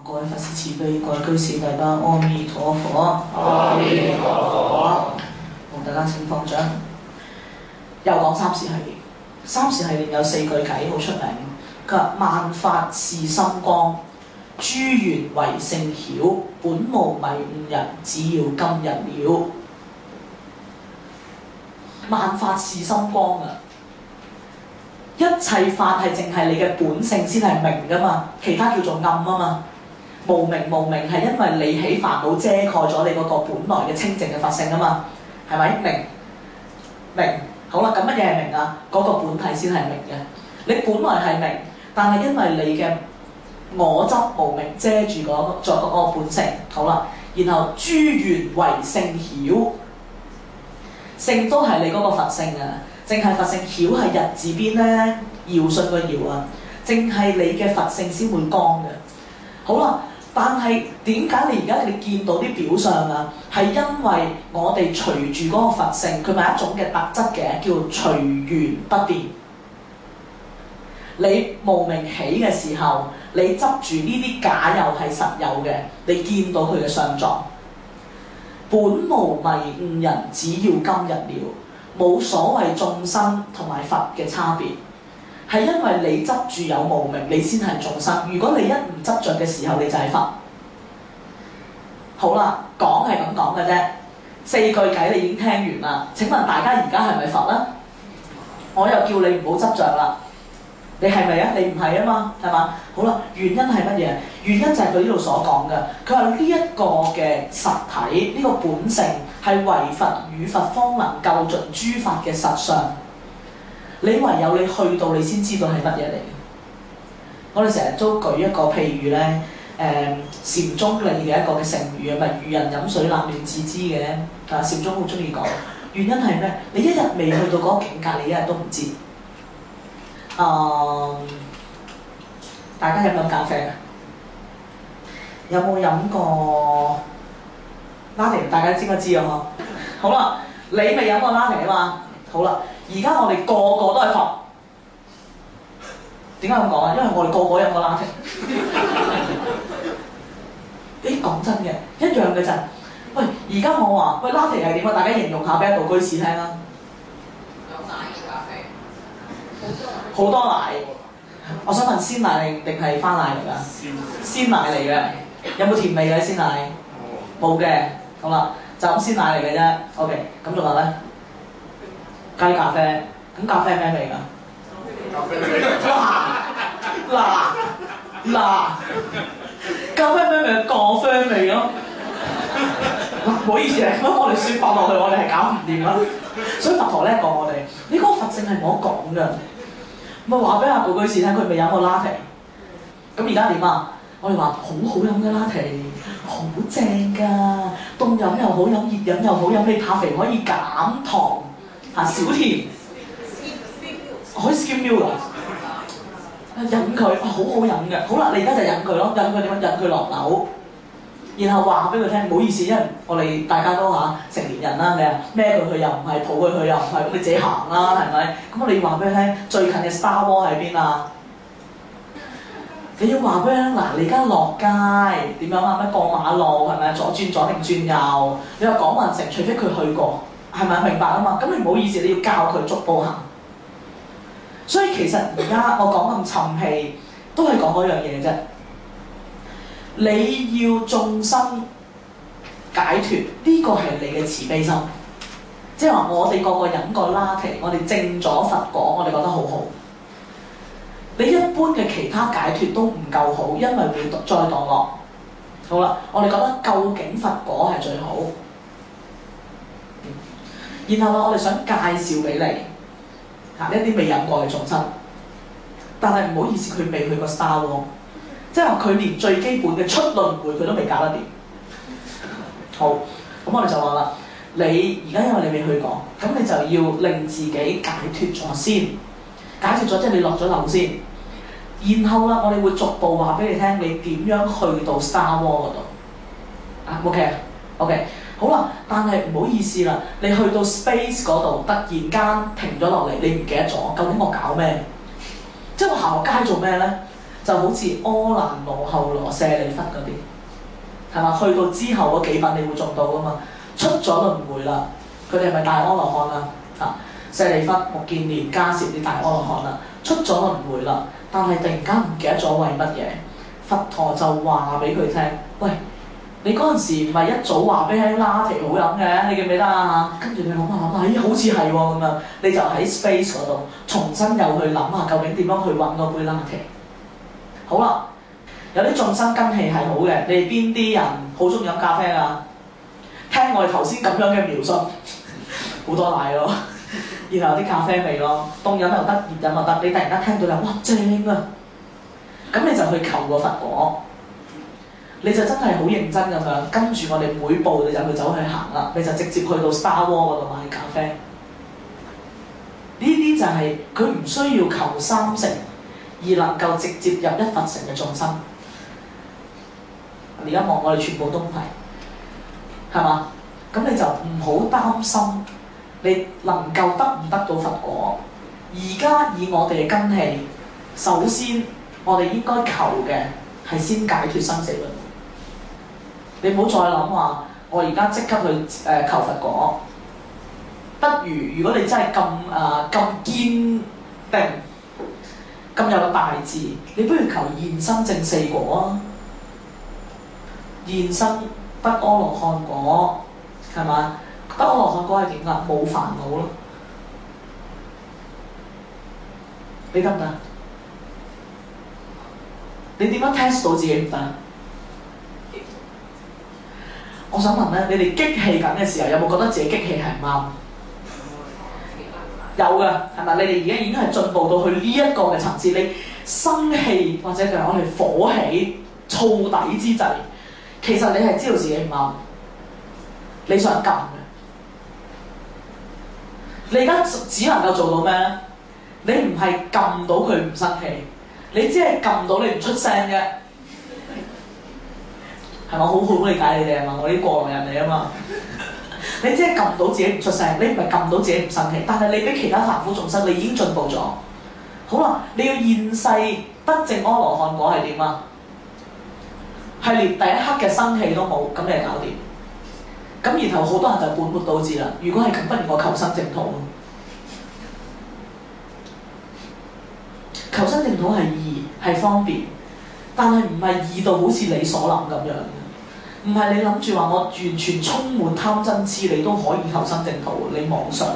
各位佛師慈悲，各位居士大家阿彌陀佛。 阿彌陀佛。 好，大家請放掌。又講三時系列，三時系列有4句偈好出名。佢話：萬法是心光，諸緣唯聖曉，本無迷悟人，只要今日了。萬法是心光啊！一切法係淨係你嘅本性先係明㗎嘛，其他叫做暗啊嘛。無明係因為你起煩惱遮蓋咗你嗰個本來嘅清淨嘅法性啊嘛，係咪？明好啦，咁乜嘢係明啊？嗰個本體先係明嘅。你本來係明，但係因為你嘅我執無明遮住嗰個本性，好啦，然後諸緣唯聖曉，聖都係你嗰個佛性啊。淨係佛性，曉係日字邊咧，堯舜個堯啊，淨係你嘅佛性先會光嘅。好啦，但係點解你而家你見到啲表象啊？係因為我哋隨住嗰個佛性，佢咪一種嘅特質嘅，叫做隨緣不變。你無明起嘅時候，你執住呢啲假有係實有嘅，你見到佢嘅相狀。本無迷悟人，只要今日了。冇所謂眾生同埋佛嘅差別，係因為你執住有無明，你先係眾生。如果你一唔執着嘅時候，你就係佛。好啦，講係咁講嘅啫，4句偈你已經聽完啦。請問大家而家係咪佛咧？我又叫你唔好執着啦。你係咪啊？你唔係啊嘛，係嘛？好啦，原因係乜嘢？原因就係佢呢度所講嘅。佢話呢一個嘅實體，呢個本性係唯佛與佛方能究盡諸法嘅實相。你唯有你去到，你先知道係乜嘢嚟。我哋成日都舉一個譬喻咧，禪宗嚟嘅一個嘅成語啊，咪愚人飲水冷暖自知嘅。啊，禪宗好中意講。原因係咩？你一日未去到嗰個境界，你一日都唔知。大家飲唔飲咖啡啊？有冇飲過拉提？大家知唔知啊？嗬，好啦，你未飲過拉提啊嘛？好啦，而家我哋個個都係佛。點解咁講啊？因為我哋個個飲過拉提。誒，講真嘅，一樣嘅咋？喂，而家我話喂拉提係點啊？大家形容下俾一個居士聽啊！ 有奶嘅咖啡。 好多奶，我想問鮮奶定係番奶嚟㗎？鮮奶嚟嘅，有冇甜味嘅鮮奶？冇嘅，好啦，就咁鮮奶嚟嘅啫。OK， 咁仲有咧？加啲咖啡，咁咖啡係咩味㗎？ 咖啡味。 嗱，咖啡咩味？咖啡味咯。唔好意思啊，咁我哋説法落去，我哋係搞唔掂啦。所以佛陀叻過我哋，你嗰個佛性係冇得講㗎。咪話俾阿個居士聽，佢未飲過拉提。咁而家點啊？我哋話好好飲嘅拉提，好正㗎，凍飲又好飲，熱飲又好飲。你怕肥可以減糖，少甜，可以 skim milk 㗎。飲佢，好好飲嘅。好啦，你而家就飲佢咯，飲佢點樣？飲佢落樓。然後話俾佢聽，唔好意思，因為我哋大家都成年人啦，你啊孭佢去又唔係，抱佢去又唔係，咁你自己行啦，係咪？咁我哋要話俾佢聽，最近嘅 Star Wars 喺邊啊？你要話俾佢聽，嗱，你而家落街點樣啊？咩過馬路係咪？左轉左定轉右？你話廣運城，除非佢去過，係咪？明白啊嘛？咁你唔好意思，你要教佢逐步行。所以其實而家我講咁沉氣，都係講嗰樣嘢啫。你要眾生解脫，呢個係你嘅慈悲心。即係話我哋個個飲過拉提，我哋證咗佛果，我哋覺得好好。你一般嘅其他解脫都唔夠好，因為會再墮落。好啦，我哋覺得究竟佛果係最好。然後我哋想介紹俾你一啲未飲過嘅眾生，但係唔好意思，佢未去過 Star Wars。即係話佢連最基本嘅出輪迴佢都未搞得掂。好，咁我哋就話啦，你而家因為你未去過，咁你就要令自己解脫咗先。解脫咗即係你落咗樓先。然後啦，我哋會逐步話俾你聽，你點樣去到 Star Wars 嗰度。OK， 好啦，但係唔好意思啦，你去到 space 嗰度，突然間停咗落嚟，你唔記得咗，究竟我搞咩？即係我行落街做咩咧？ 就好似阿蘭羅後羅舍利弗嗰啲，係嘛？去到之後嗰幾品你會中到噶嘛？出咗輪迴啦，佢哋係咪大阿羅漢啊？舍利弗、目犍連、迦葉啲大阿羅漢啦，出咗輪迴啦，但係突然間唔記得咗為乜嘢？佛陀就話俾佢聽：喂，你嗰陣時唔係一早話俾喺拉提好飲嘅，你記唔記得啊？跟住你諗下，咦，好似係喎咁樣，你就喺 space 嗰度重新又去諗下究竟點樣去揾嗰杯拉提。好啦，有啲眾生根器係好嘅，你哋邊啲人好中意飲咖啡啊？聽我哋頭先咁樣嘅描述，好多奶咯，然後有啲咖啡味咯，凍飲又得，熱飲又得。你突然間聽到有哇正啊，咁你就去求個佛果，你就真係好認真咁樣跟住我哋每步你就去走去行啦，你就直接去到 Star Wars 嗰度買咖啡。呢啲就係佢唔需要求三成，而能夠直接入一佛城嘅眾生。而家望我哋全部都係，係嘛？咁你就唔好擔心你能夠得唔得到佛果。而家以我哋嘅根器，首先我哋應該求嘅係先解脫生死輪。你唔好再諗話，我而家即刻去求佛果。不如果你真係咁堅定，咁有個大志，你不如求現生證四果啊！現生得阿羅漢果，係嘛？得阿羅漢果係點啊？冇煩惱咯。你得唔得？你點樣 test 到自己唔得？我想問咧，你哋激氣緊嘅時候，有冇覺得自己激氣係唔啱？有嘅，係咪？你哋而家已經係進步到去呢一個嘅層次，你生氣或者就係我哋火起、燥底之際，其實你係知道自己唔啱，你想撳嘅。你而家只能夠做到咩咧？你唔係撳到佢唔生氣，你只係撳到你唔出聲啫。係咪好好理解你哋啊嘛？我啲過來人嚟啊嘛。你只係撳到自己唔出聲，你唔係撳到自己唔生氣，但係你比其他凡夫眾生，你已經進步咗。好啦，你要現世得證阿羅漢果係點啊？係連第一刻嘅生氣都冇，咁你係搞掂。咁然後好多人就本末倒置啦。如果係咁，不如我求生淨土。求生淨土係易，係方便，但係唔係易到好似你所諗咁樣。唔係你諗住話我完全充滿貪嗔痴，你都可以求生淨土，你妄想。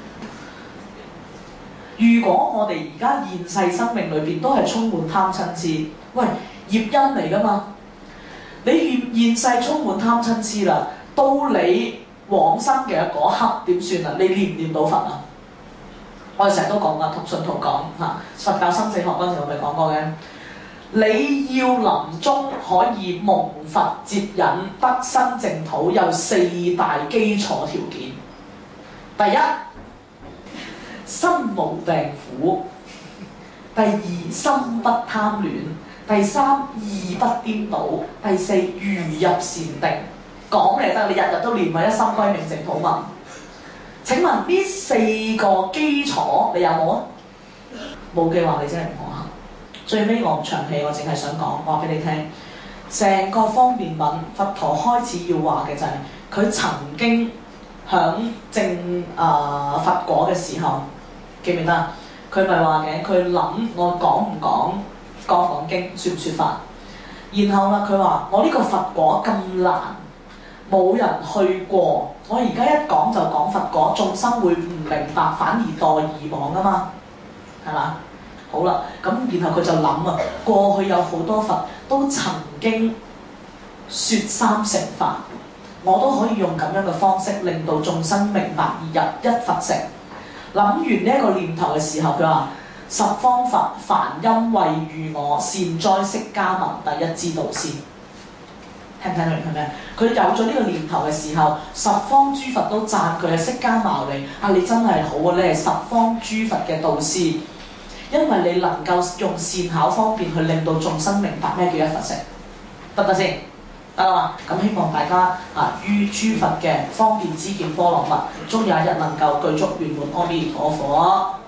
如果我哋而家現世生命裏邊都係充滿貪嗔痴，喂，業因嚟㗎嘛？你現世充滿貪嗔痴啦，到你往生嘅嗰刻點算啊？你念唔念到佛啊？我哋成日都講㗎，同信徒講嚇，佛教生死學嗰陣時我咪講過嘅。你要臨終可以蒙佛接引得生淨土，有四大基礎條件。第一，身無病苦；第二，心不貪戀；第三，意不顛倒；第四，如入禪定。講嚟得，你日日都念，為一心歸命淨土文。請問呢四個基礎你有冇啊？冇嘅話，你真係唔可行。最尾我唔長氣，我淨係想講話俾你聽，成個方便品佛陀開始要話嘅就係、是、佢曾經響證佛果嘅時候，記唔記得？佢咪話嘅，佢諗我講唔講經，説唔説法？然後啦，佢話我呢個佛果咁難，冇人去過，我而家一講就講佛果，眾生會唔明白，反而墮二網啊嘛，係嘛？好啦，咁然後佢就諗啊，過去有好多佛都曾經説三乘法，我都可以用咁樣嘅方式令到眾生明白而入一佛城。諗完呢一個念頭嘅時候，佢話十方佛梵音惠與我，善哉釋迦牟尼第一之導師。聽唔聽得明係咩？佢有咗呢個念頭嘅時候，十方諸佛都讚佢係釋迦牟尼啊！你真係好啊，你係十方諸佛嘅導師。因為你能夠用善巧方便去令到眾生明白咩叫一佛乘，得唔得先？得啦嘛。咁希望大家於諸佛嘅方便之見波羅蜜，終有一日能夠具足圓滿阿彌陀佛。